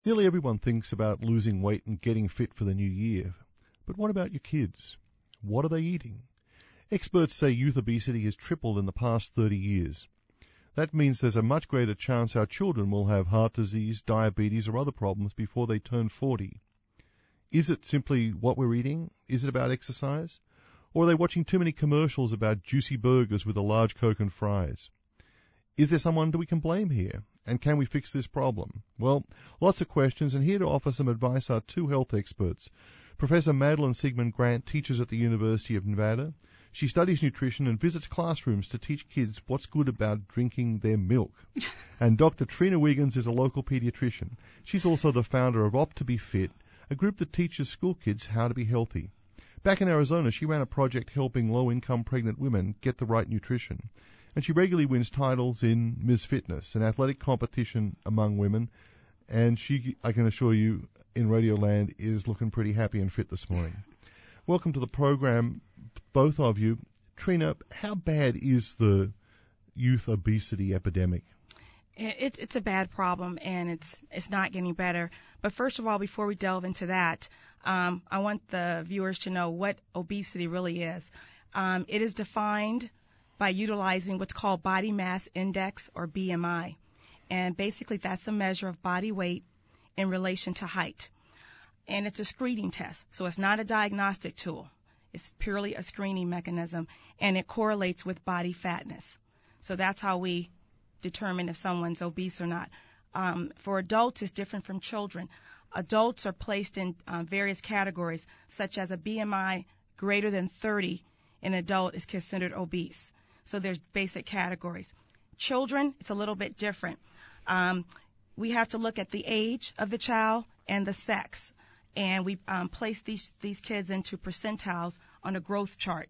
Nearly everyone thinks about losing weight and getting fit for the new year. But what about your kids? What are they eating? Experts say youth obesity has tripled in the past 30 years. That means there's a much greater chance our children will have heart disease, diabetes, or other problems before they turn 40. Is it simply what we're eating? Is it about exercise? Or are they watching too many commercials about juicy burgers with a large Coke and fries? Is there someone that we can blame here? And can we fix this problem? Well, lots of questions, and here to offer some advice are two health experts. Professor Madeline Sigmund Grant teaches at the University of Nevada. She studies nutrition and visits classrooms to teach kids what's good about drinking their milk. And Dr. Trina Wiggins is a local pediatrician. She's also the founder of Opt to Be Fit, a group that teaches school kids how to be healthy. Back in Arizona, she ran a project helping low-income pregnant women get the right nutrition. And she regularly wins titles in Ms. Fitness, an athletic competition among women. And she, I can assure you, in Radioland, is looking pretty happy and fit this morning. Welcome to the program, both of you. Trina, how bad is the youth obesity epidemic? It's a bad problem, and it's not getting better. But first of all, before we delve into that, I want the viewers to know what obesity really is. It is defined by utilizing what's called body mass index, or BMI. And basically that's a measure of body weight in relation to height. And it's a screening test, so it's not a diagnostic tool. It's purely a screening mechanism, and it correlates with body fatness. So that's how we determine if someone's obese or not. For adults, it's different from children. Adults are placed in various categories, such as a BMI greater than 30. An adult is considered obese. So there's basic categories. Children, it's a little bit different. We have to look at the age of the child and the sex, and we place these kids into percentiles on a growth chart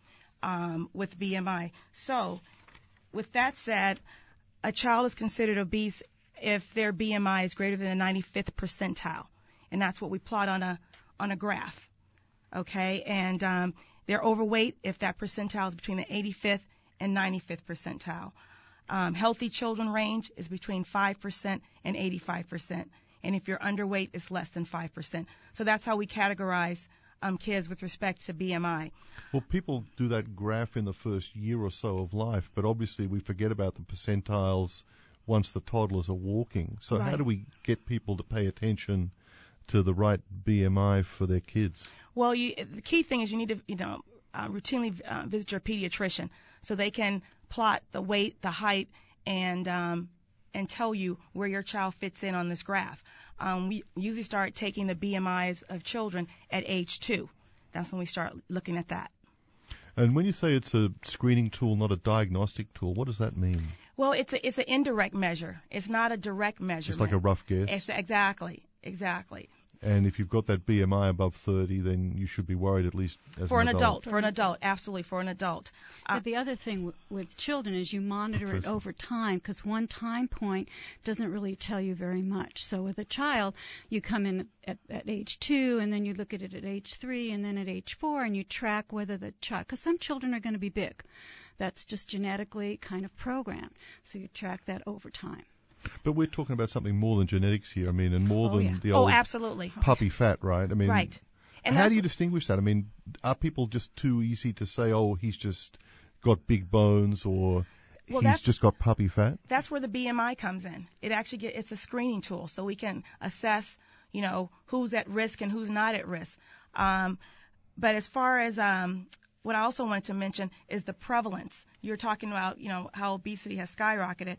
with BMI. So with that said, a child is considered obese if their BMI is greater than the 95th percentile, and that's what we plot on a graph. Okay, and they're overweight if that percentile is between the 85th and 95th percentile. Healthy children range is between 5% and 85%. And if you're underweight, it's less than 5%. So that's how we categorize kids with respect to BMI. Well, people do that graph in the first year or so of life, but obviously we forget about the percentiles once the toddlers are walking. So Right. How do we get people to pay attention to the right BMI for their kids? Well, the key thing is you need to, routinely visit your pediatrician so they can plot the weight, the height, and tell you where your child fits in on this graph. We usually start taking the BMIs of children at age 2. That's when we start looking at that. And when you say it's a screening tool, not a diagnostic tool, what does that mean? Well, it's an indirect measure. It's not a direct measurement. It's like a rough guess? Exactly. And if you've got that BMI above 30, then you should be worried at least as for an adult. For an adult, absolutely, for an adult. But the other thing with children is you monitor it over time, because one time point doesn't really tell you very much. So with a child, you come in at age 2, and then you look at it at age 3, and then at age 4, and you track whether the child, because some children are going to be big. That's just genetically kind of programmed. So you track that over time. But we're talking about something more than genetics here. I mean, and more than the old absolutely. puppy fat, right? I mean, right. And how do you distinguish that? I mean, are people just too easy to say, oh, he's just got big bones, or he's just got puppy fat? That's where the BMI comes in. It actually it's a screening tool, so we can assess, who's at risk and who's not at risk. But as far as what I also wanted to mention is the prevalence. You're talking about, how obesity has skyrocketed.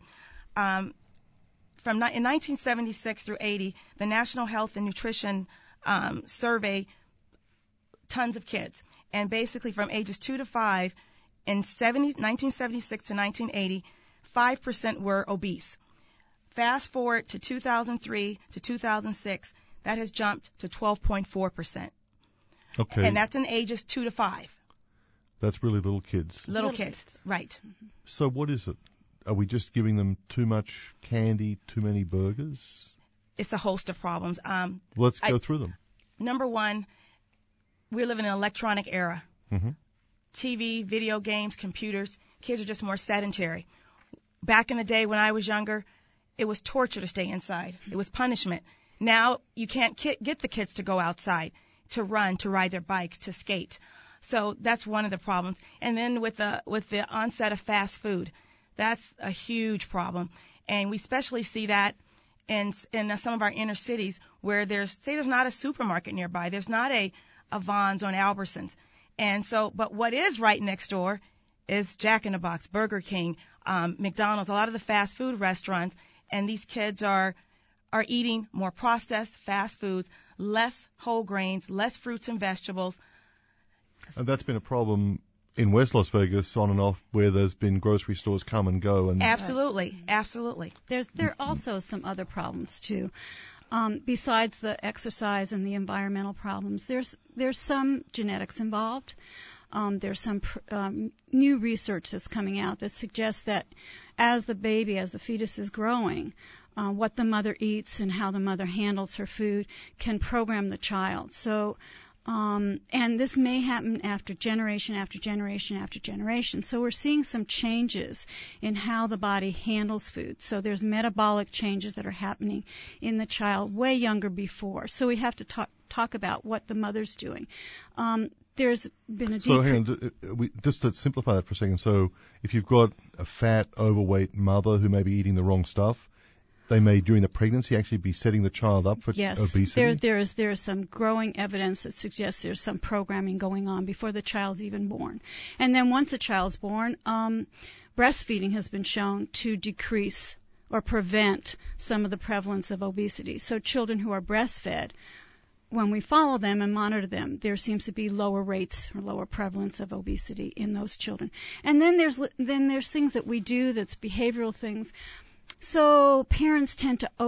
In 1976 through 80, the National Health and Nutrition survey tons of kids. And basically from ages 2 to 5, in 1976 to 1980, 5% were obese. Fast forward to 2003 to 2006, that has jumped to 12.4%. Okay. And that's in ages 2 to 5. That's really little kids. Little kids, right. So what is it? Are we just giving them too much candy, too many burgers? It's a host of problems. Let's go through them. Number one, we live in an electronic era. Mm-hmm. TV, video games, computers. Kids are just more sedentary. Back in the day when I was younger, it was torture to stay inside. It was punishment. Now you can't get the kids to go outside, to run, to ride their bikes, to skate. So that's one of the problems. And then with the onset of fast food, that's a huge problem. And we especially see that in some of our inner cities where there's not a supermarket nearby. There's not a Vons or an Albertsons. And so, but what is right next door is Jack in the Box, Burger King, McDonald's, a lot of the fast food restaurants. And these kids are eating more processed fast foods, less whole grains, less fruits and vegetables. And that's been a problem in West Las Vegas on and off, where there's been grocery stores come and go. And absolutely. There are also some other problems too. Besides the exercise and the environmental problems, there's some genetics involved. There's some new research that's coming out that suggests that as the fetus is growing, what the mother eats and how the mother handles her food can program the child. So, and this may happen after generation after generation after generation. So we're seeing some changes in how the body handles food. So there's metabolic changes that are happening in the child way younger before. So we have to talk about what the mother's doing. There's been a So hang on, just to simplify that for a second. So if you've got a fat, overweight mother who may be eating the wrong stuff, they may, during the pregnancy, actually be setting the child up for obesity? Yes, there is some growing evidence that suggests there's some programming going on before the child's even born. And then once the child's born, breastfeeding has been shown to decrease or prevent some of the prevalence of obesity. So children who are breastfed, when we follow them and monitor them, there seems to be lower rates or lower prevalence of obesity in those children. And then there's things that we do that's behavioral things. So parents tend to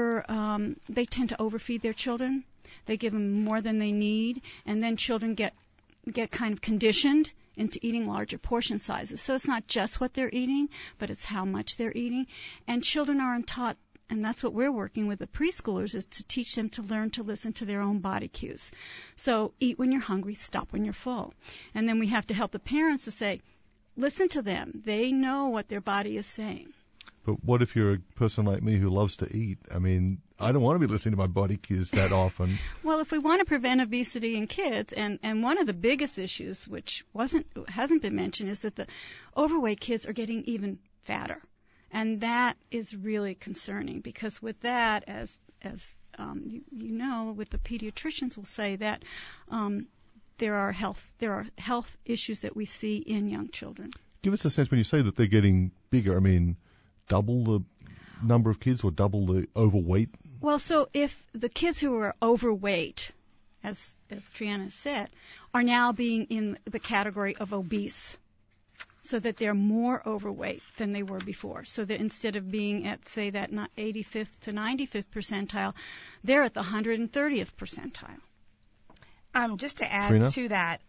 overfeed their children. They give them more than they need, and then children get kind of conditioned into eating larger portion sizes. So it's not just what they're eating, but it's how much they're eating. And children aren't taught, and that's what we're working with the preschoolers, is to teach them to learn to listen to their own body cues. So eat when you're hungry, stop when you're full. And then we have to help the parents to say, listen to them. They know what their body is saying. But what if you're a person like me who loves to eat? I mean, I don't want to be listening to my body cues that often. Well, if we want to prevent obesity in kids, and one of the biggest issues, which hasn't been mentioned, is that the overweight kids are getting even fatter. And that is really concerning, because with that, as you know, with the pediatricians will say that there are health issues that we see in young children. Give us a sense when you say that they're getting bigger. I mean, double the number of kids or double the overweight? Well, so if the kids who are overweight, as Triana said, are now being in the category of obese, so that they're more overweight than they were before. So that instead of being at, say, that 85th to 95th percentile, they're at the 130th percentile. Just to add Trina? to that,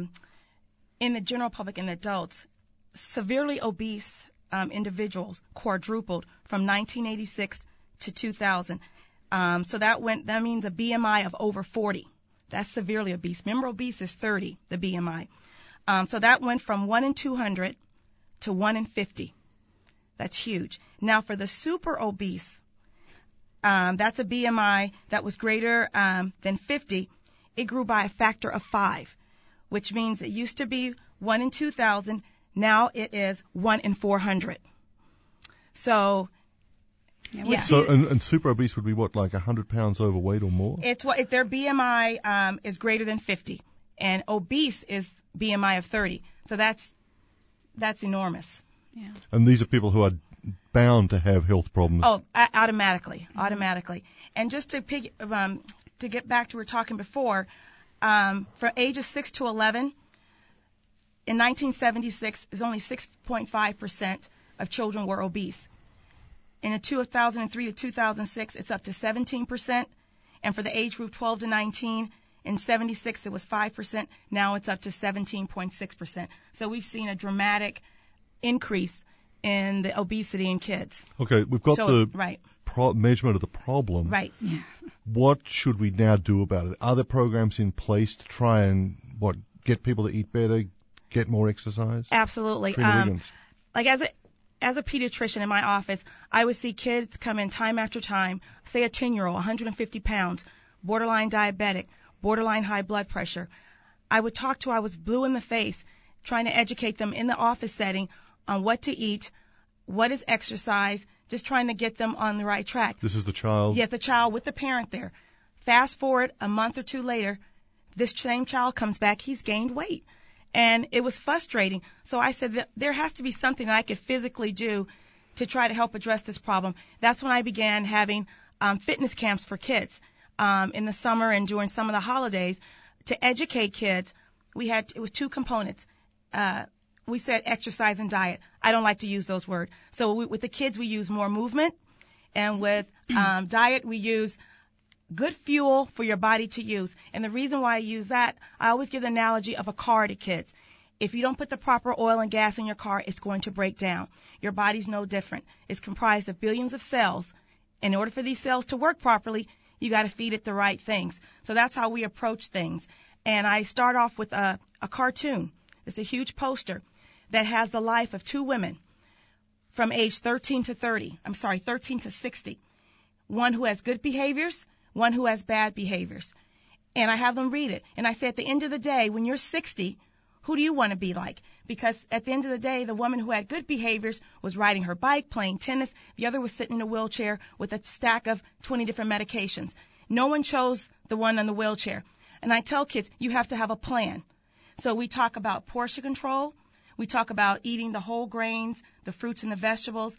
in the general public and adults, severely obese individuals quadrupled from 1986 to 2000. So that means a BMI of over 40. That's severely obese. Remember, obese is 30, the BMI. So that went from 1 in 200 to 1 in 50. That's huge. Now for the super obese, that's a BMI that was greater than 50. It grew by a factor of 5, which means it used to be 1 in 2,000. Now it is 1 in 400. So, yeah. So, and super obese would be what, like 100 pounds overweight or more? It's what if their BMI is greater than 50, and obese is BMI of 30. So that's enormous. Yeah. And these are people who are bound to have health problems. Oh, automatically. And just to get back to what we were talking before, from ages 6 to 11. In 1976, is only 6.5% of children were obese. In 2003 to 2006, it's up to 17%. And for the age group 12 to 19, in 76, it was 5%. Now it's up to 17.6%. So we've seen a dramatic increase in the obesity in kids. Okay, we've got right. Measurement of the problem. Right. Yeah. What should we now do about it? Are there programs in place to try and, get people to eat better, get more exercise? Absolutely. Trina Wiggins. as a pediatrician in my office, I would see kids come in time after time, say a 10-year-old, 150 pounds, borderline diabetic, borderline high blood pressure. I was blue in the face, trying to educate them in the office setting on what to eat, what is exercise, just trying to get them on the right track. This is the child? Yes, the child with the parent there. Fast forward a month or two later, this same child comes back, he's gained weight. And it was frustrating. So I said that there has to be something I could physically do to try to help address this problem. That's when I began having fitness camps for kids in the summer and during some of the holidays to educate kids. It was two components. We said exercise and diet. I don't like to use those words. So with the kids, we use more movement. And with diet, we use good fuel for your body to use. And the reason why I use that, I always give the analogy of a car to kids. If you don't put the proper oil and gas in your car, it's going to break down. Your body's no different. It's comprised of billions of cells. In order for these cells to work properly, you got to feed it the right things. So that's how we approach things. And I start off with a cartoon. It's a huge poster that has the life of two women from age 13 to 60. One who has good behaviors, one who has bad behaviors. And I have them read it. And I say, at the end of the day, when you're 60, who do you want to be like? Because at the end of the day, the woman who had good behaviors was riding her bike, playing tennis. The other was sitting in a wheelchair with a stack of 20 different medications. No one chose the one in the wheelchair. And I tell kids, you have to have a plan. So we talk about portion control. We talk about eating the whole grains, the fruits and the vegetables,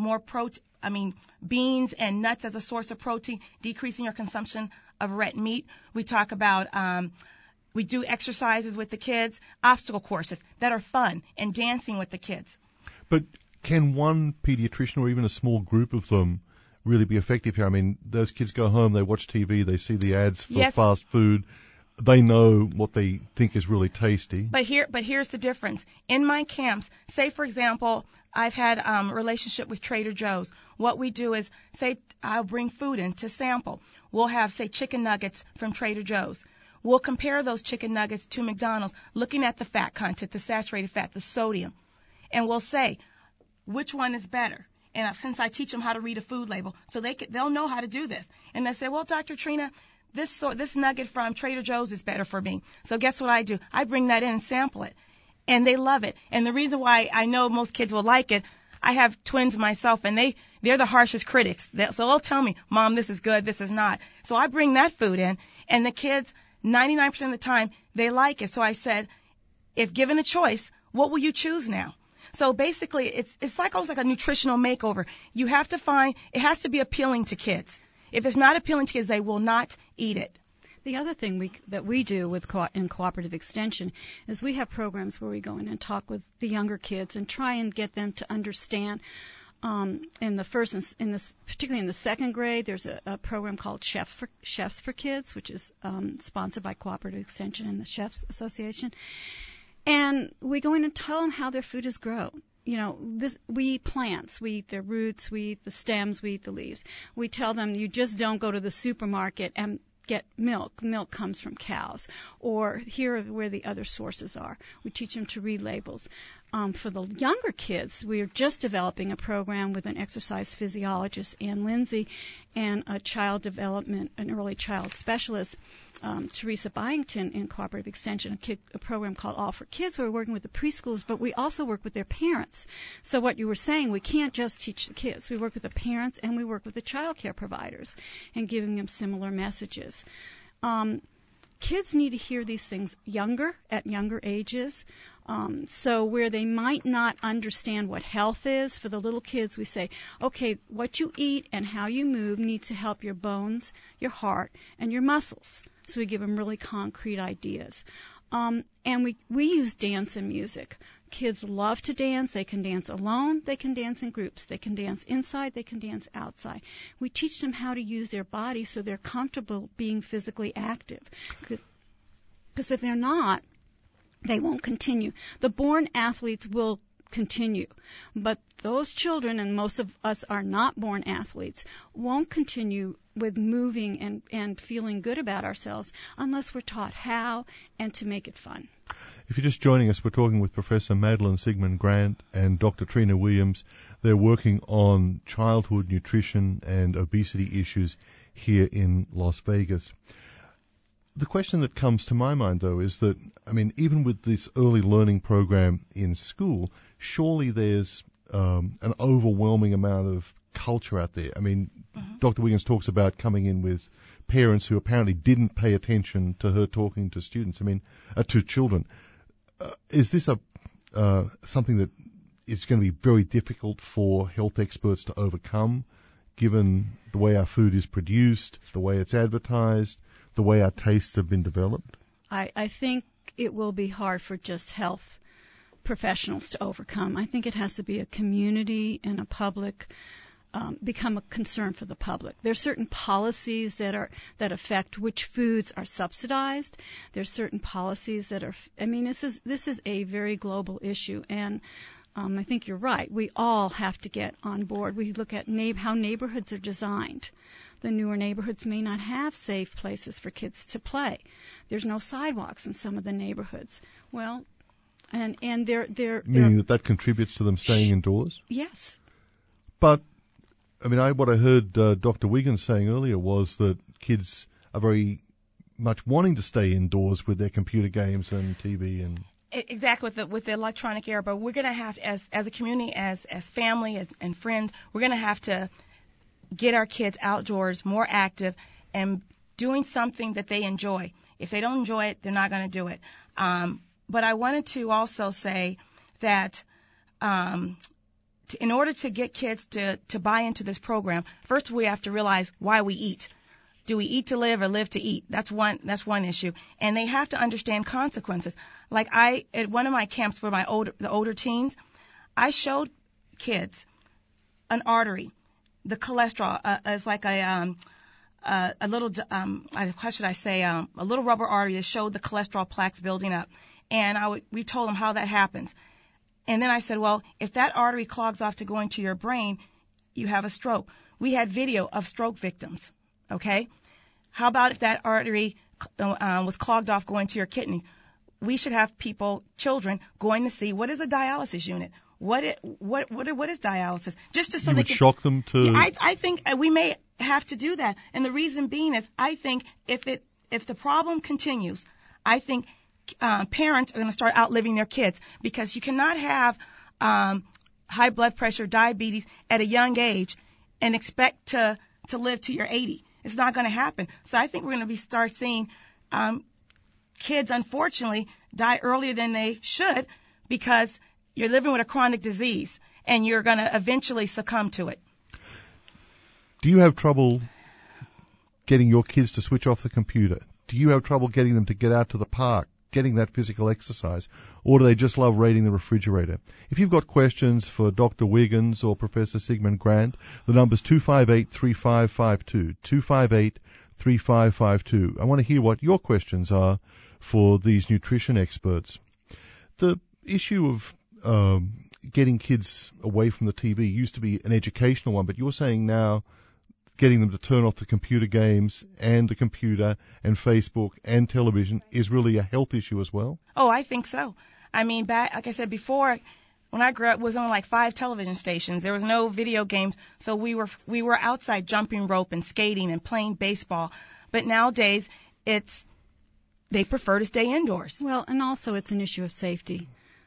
beans and nuts as a source of protein, decreasing your consumption of red meat. We talk about, we do exercises with the kids, obstacle courses that are fun, and dancing with the kids. But can one pediatrician or even a small group of them really be effective here? I mean, those kids go home, they watch TV, they see the ads for fast food. They know what they think is really tasty. But here's the difference. In my camps, say, for example, I've had a relationship with Trader Joe's. What we do is, say, I'll bring food in to sample. We'll have, say, chicken nuggets from Trader Joe's. We'll compare those chicken nuggets to McDonald's, looking at the fat content, the saturated fat, the sodium. And we'll say, which one is better? And since I teach them how to read a food label, so they'll know how to do this. And they say, well, Dr. Trina, this nugget from Trader Joe's is better for me. So guess what I do? I bring that in and sample it. And they love it. And the reason why I know most kids will like it, I have twins myself, and they're the harshest critics. So they'll tell me, Mom, this is good, this is not. So I bring that food in, and the kids, 99% of the time, they like it. So I said, if given a choice, what will you choose now? So basically, it's like almost like a nutritional makeover. You have to it has to be appealing to kids. If it's not appealing to kids, they will not eat it. The other thing that we do in Cooperative Extension is we have programs where we go in and talk with the younger kids and try and get them to understand. Particularly in the second grade, there's a program called Chefs for Kids, which is sponsored by Cooperative Extension and the Chefs Association. And we go in and tell them how their food is grown. We eat plants, we eat their roots, we eat the stems, we eat the leaves. We tell them you just don't go to the supermarket and get milk. Milk comes from cows. Or here are where the other sources are. We teach them to read labels. For the younger kids, we are just developing a program with an exercise physiologist, Ann Lindsay, and an early child specialist, Teresa Byington, in Cooperative Extension, a program called All for Kids, where we're working with the preschoolers, but we also work with their parents. So what you were saying, we can't just teach the kids. We work with the parents and we work with the child care providers and giving them similar messages. Kids need to hear these things at younger ages. So where they might not understand what health is, for the little kids, we say, okay, what you eat and how you move needs to help your bones, your heart, and your muscles. So we give them really concrete ideas. And we use dance and music. Kids love to dance. They can dance alone. They can dance in groups. They can dance inside. They can dance outside. We teach them how to use their body so they're comfortable being physically active. Because if they're not, they won't continue. The born athletes will continue. But those children, and most of us are not born athletes, won't continue with moving and feeling good about ourselves unless we're taught how and to make it fun. If you're just joining us, we're talking with Professor Madeline Sigmund Grant and Dr. Trina Williams. They're working on childhood nutrition and obesity issues here in Las Vegas. The question that comes to my mind, though, is that, I mean, even with this early learning program in school, surely there's an overwhelming amount of culture out there. I mean, Dr. Wiggins talks about coming in with parents who apparently didn't pay attention to her talking to students. I mean, to children. Is this something that is going to be very difficult for health experts to overcome, given the way our food is produced, the way it's advertised, the way our tastes have been developed? I think it will be hard for just health professionals to overcome. I think it has to be a community and a public, become a concern for the public. There are certain policies that affect which foods are subsidized. There's certain policies that are, I mean, this is a very global issue, and I think you're right. We all have to get on board. We look at how neighborhoods are designed. The newer neighborhoods may not have safe places for kids to play. There's no sidewalks in some of the neighborhoods. Well, and they're meaning that contributes to them staying indoors? Yes. But, I mean, what I heard Dr. Wiggins saying earlier was that kids are very much wanting to stay indoors with their computer games and TV and... Exactly, with the electronic era. But we're going to have, as a community, as family, and friends, we're going to have to get our kids outdoors, more active, and doing something that they enjoy. If they don't enjoy it, they're not going to do it. But I wanted to also say that in order to get kids to buy into this program, first we have to realize why we eat. Do we eat to live or live to eat? That's one issue. And they have to understand consequences. Like at one of my camps for the older teens, I showed kids an artery. The cholesterol is like a little, how should I say, a little rubber artery that showed the cholesterol plaques building up. And we told them how that happens. And then I said, well, if that artery clogs off to go into your brain, you have a stroke. We had video of stroke victims, okay? How about if that artery was clogged off going to your kidney? We should have children, going to see what is a dialysis unit. What is dialysis? Just to so you they would can shock them to. Yeah, I think we may have to do that, and the reason being is I think if the problem continues, I think parents are going to start outliving their kids, because you cannot have high blood pressure, diabetes at a young age and expect to live to your 80. It's not going to happen. So I think we're going to start seeing kids, unfortunately, die earlier than they should, because you're living with a chronic disease, and you're going to eventually succumb to it. Do you have trouble getting your kids to switch off the computer? Do you have trouble getting them to get out to the park, getting that physical exercise? Or do they just love raiding the refrigerator? If you've got questions for Dr. Wiggins or Professor Sigmund Grant, the number's 258-3552, 258-3552. I want to hear what your questions are for these nutrition experts. The issue of getting kids away from the TV used to be an educational one, but you're saying now getting them to turn off the computer games and the computer and Facebook and television is really a health issue as well? Oh, I think so. I mean, like I said before, when I grew up, it was only like 5 television stations. There was no video games, so we were outside jumping rope and skating and playing baseball. But nowadays, they prefer to stay indoors. Well, and also it's an issue of safety.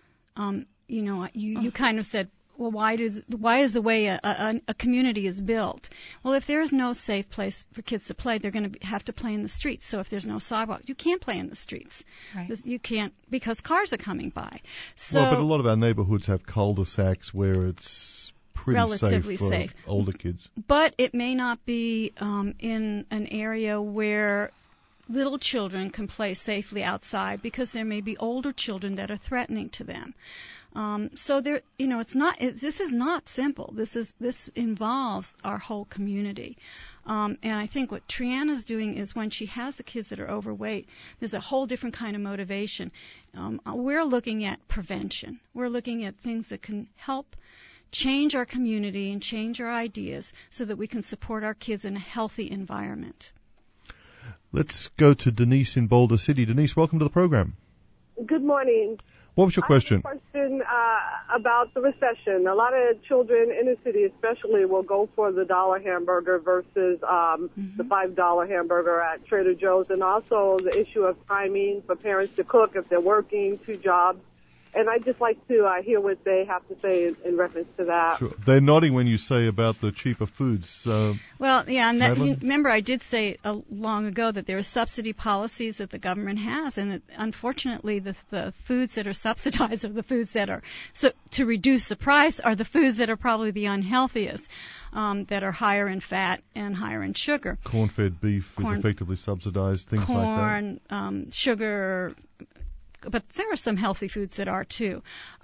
You kind of said, well, why is the way a community is built? Well, if there is no safe place for kids to play, they're going to have to play in the streets. So if there's no sidewalk, you can't play in the streets. Right. You can't, because cars are coming by. So, well, but a lot of our neighborhoods have cul-de-sacs where it's pretty relatively safe for older kids. But it may not be in an area where little children can play safely outside, because there may be older children that are threatening to them. So there, this is not simple. This involves our whole community. And I think what Triana's doing is when she has the kids that are overweight, there's a whole different kind of motivation. We're looking at prevention. We're looking at things that can help change our community and change our ideas so that we can support our kids in a healthy environment. Let's go to Denise in Boulder City. Denise, welcome to the program. Good morning. What was your question? I have a question about the recession. A lot of children in the city especially will go for the $1 hamburger versus the $5 hamburger at Trader Joe's, and also the issue of timing for parents to cook if they're working 2 jobs. And I'd just like to hear what they have to say in reference to that. Sure. They're nodding when you say about the cheaper foods. Well, yeah, and remember I did say long ago that there are subsidy policies that the government has, and that unfortunately the foods that are subsidized are the foods that are, so to reduce the price, are the foods that are probably the unhealthiest, that are higher in fat and higher in sugar. Corn-fed beef is effectively subsidized, things like that. Corn, sugar. But there are some healthy foods that are too.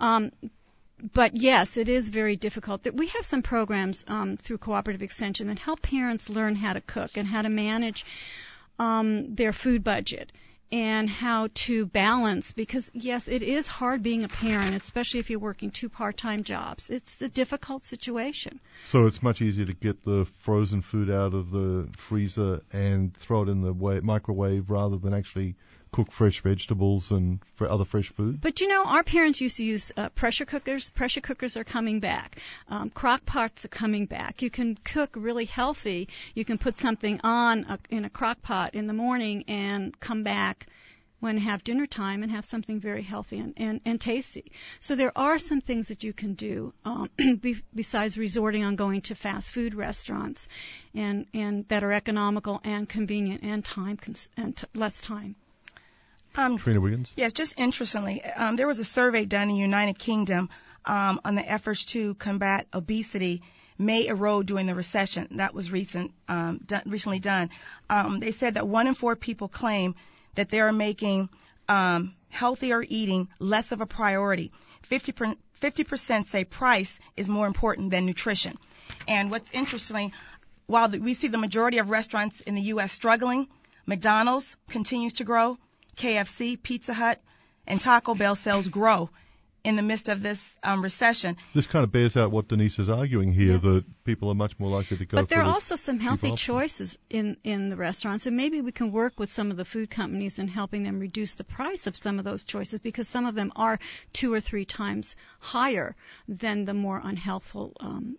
But yes, it is very difficult. We have some programs through Cooperative Extension that help parents learn how to cook and how to manage their food budget and how to balance, because yes, it is hard being a parent, especially if you're working 2 part-time jobs. It's a difficult situation. So it's much easier to get the frozen food out of the freezer and throw it in the microwave rather than actually cook fresh vegetables and other fresh food. But our parents used to use pressure cookers. Pressure cookers are coming back. Crock pots are coming back. You can cook really healthy. You can put something on in a crock pot in the morning and come back when have dinner time and have something very healthy and tasty. So there are some things that you can do besides resorting on going to fast food restaurants and that are economical and convenient and less time. Trina Wiggins? Yes, just interestingly, there was a survey done in the United Kingdom on the efforts to combat obesity may erode during the recession. That was recently done. They said that 1 in 4 people claim that they are making healthier eating less of a priority. 50% say price is more important than nutrition. And what's interesting, while we see the majority of restaurants in the U.S. struggling, McDonald's continues to grow. KFC, Pizza Hut, and Taco Bell sales grow in the midst of this recession. This kind of bears out what Denise is arguing here, yes, that people are much more likely to go for But there are also some healthy choices in the restaurants, and maybe we can work with some of the food companies in helping them reduce the price of some of those choices, because some of them are 2 or 3 times higher than the more unhealthful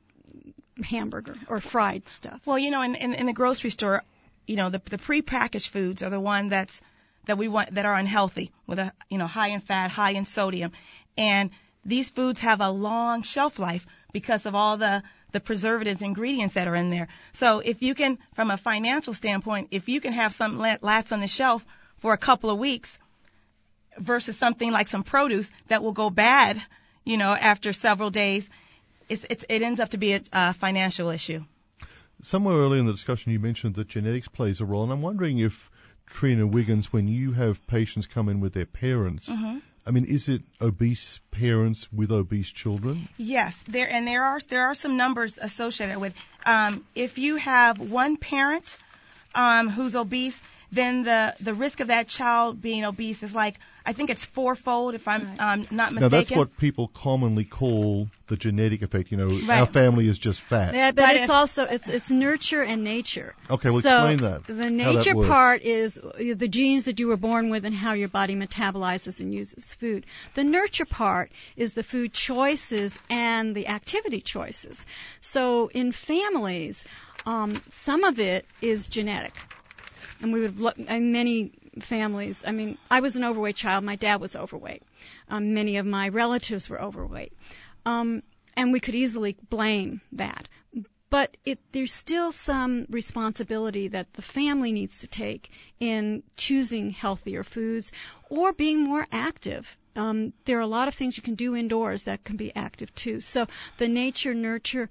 hamburger or fried stuff. Well, in the grocery store, the prepackaged foods are the one that we want, that are unhealthy, with a high in fat, high in sodium, and these foods have a long shelf life because of all the preservatives, ingredients that are in there. So if you can, from a financial standpoint, if you can have something that lasts on the shelf for a couple of weeks versus something like some produce that will go bad, after several days, it ends up to be a financial issue. Somewhere earlier in the discussion you mentioned that genetics plays a role, and I'm wondering if, Trina Wiggins, when you have patients come in with their parents, is it obese parents with obese children? Yes, there are some numbers associated with. If you have one parent who's obese, then the risk of that child being obese is I think it's 4-fold, if I'm not mistaken. Now, that's what people commonly call the genetic effect. Right. Our family is just fat. Yeah, but it's also it's nurture and nature. Okay, well, explain that. The nature part is the genes that you were born with and how your body metabolizes and uses food. The nurture part is the food choices and the activity choices. So in families, some of it is genetic. And many families, I was an overweight child. My dad was overweight. Many of my relatives were overweight. And we could easily blame that. But there's still some responsibility that the family needs to take in choosing healthier foods or being more active. There are a lot of things you can do indoors that can be active too. So the nature-nurture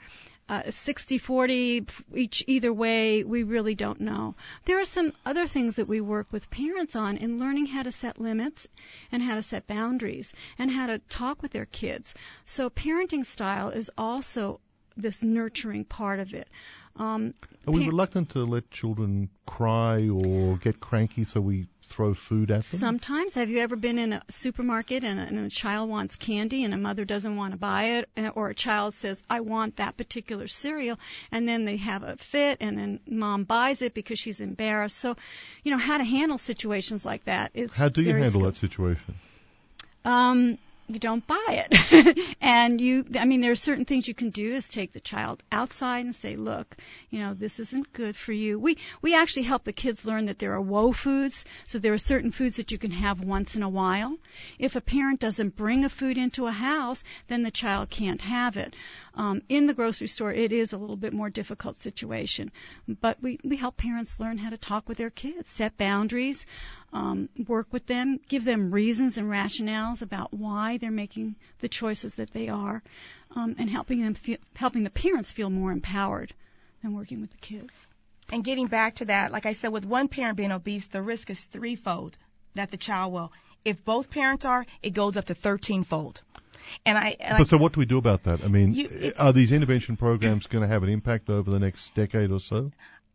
60-40 either way, we really don't know. There are some other things that we work with parents on in learning how to set limits and how to set boundaries and how to talk with their kids. So parenting style is also this nurturing part of it. Are we reluctant to let children cry or get cranky, so we throw food at them? Sometimes. Have you ever been in a supermarket and a child wants candy and a mother doesn't want to buy it, or a child says, I want that particular cereal, and then they have a fit and then mom buys it because she's embarrassed. So, how to handle situations like that is How do you handle that situation? You don't buy it. And there are certain things you can do is take the child outside and say, look, this isn't good for you. We actually help the kids learn that there are woe foods. So there are certain foods that you can have once in a while. If a parent doesn't bring a food into a house, then the child can't have it. In the grocery store, it is a little bit more difficult situation. But we help parents learn how to talk with their kids, set boundaries, work with them, give them reasons and rationales about why they're making the choices that they are, and helping the parents feel more empowered than working with the kids. And getting back to that, like I said, with one parent being obese, the risk is threefold that the child will. If both parents are, it goes up to 13-fold. So what do we do about that? Are these intervention programs going to have an impact over the next decade or so?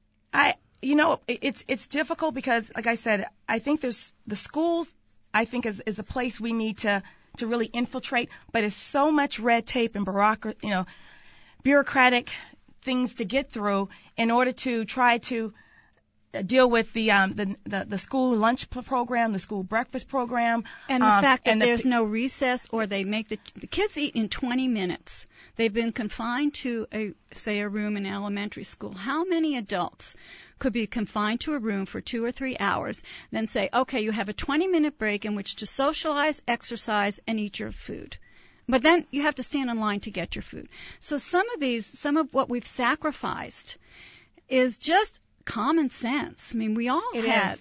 It's difficult because, like I said, I think there's the schools, I think, is a place we need to really infiltrate, but it's so much red tape and bureaucratic things to get through in order to try to deal with the school lunch program, the school breakfast program. And the fact that there's no recess, or they make the kids eat in 20 minutes. They've been confined to a room in elementary school. How many adults could be confined to a room for 2 or 3 hours, then say, okay, you have a 20-minute break in which to socialize, exercise, and eat your food. But then you have to stand in line to get your food. So some of what we've sacrificed is just common sense. We all had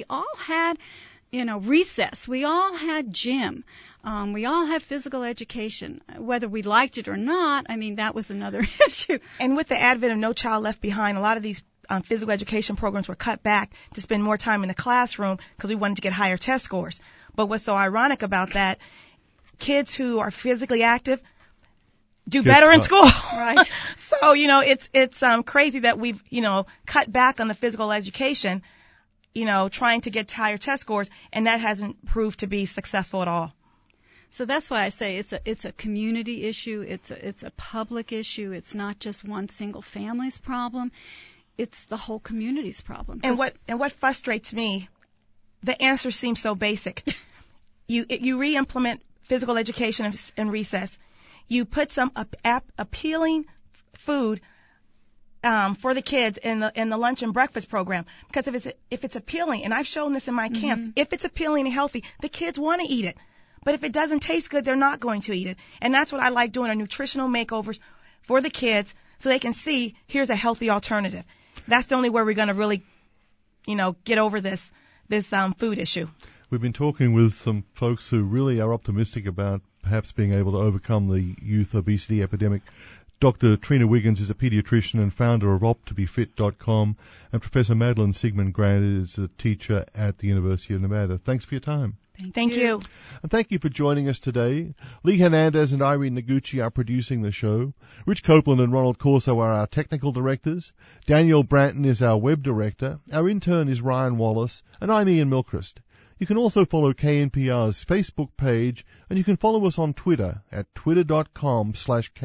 recess. We all had gym. We all had physical education. Whether we liked it or not, that was another issue. And with the advent of No Child Left Behind, a lot of these physical education programs were cut back to spend more time in the classroom because we wanted to get higher test scores. But what's so ironic about that, kids who are physically active do better in school. Right. So, it's crazy that we've, cut back on the physical education, trying to get higher test scores, and that hasn't proved to be successful at all. So that's why I say it's a community issue. It's a public issue. It's not just one single family's problem. It's the whole community's problem. And what frustrates me, the answer seems so basic. You re-implement physical education in recess. You put some appealing food for the kids in the lunch and breakfast program, because if it's appealing, and I've shown this in my camps, if it's appealing and healthy, the kids want to eat it. But if it doesn't taste good, they're not going to eat it. And that's what I like doing, are nutritional makeovers for the kids so they can see here's a healthy alternative. That's the only way we're going to really, get over this food issue. We've been talking with some folks who really are optimistic about perhaps being able to overcome the youth obesity epidemic. Dr. Trina Wiggins is a pediatrician and founder of optobefit.com, and Professor Madeline Sigmund Grant is a teacher at the University of Nevada. Thanks for your time. Thank you. And thank you for joining us today. Lee Hernandez and Irene Noguchi are producing the show. Rich Copeland and Ronald Corso are our technical directors. Danielle Branton is our web director. Our intern is Ryan Wallace, and I'm Ian Milchrist. You can also follow KNPR's Facebook page, and you can follow us on Twitter at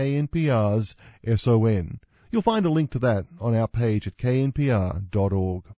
twitter.com/KNPRsSON. You'll find a link to that on our page at knpr.org.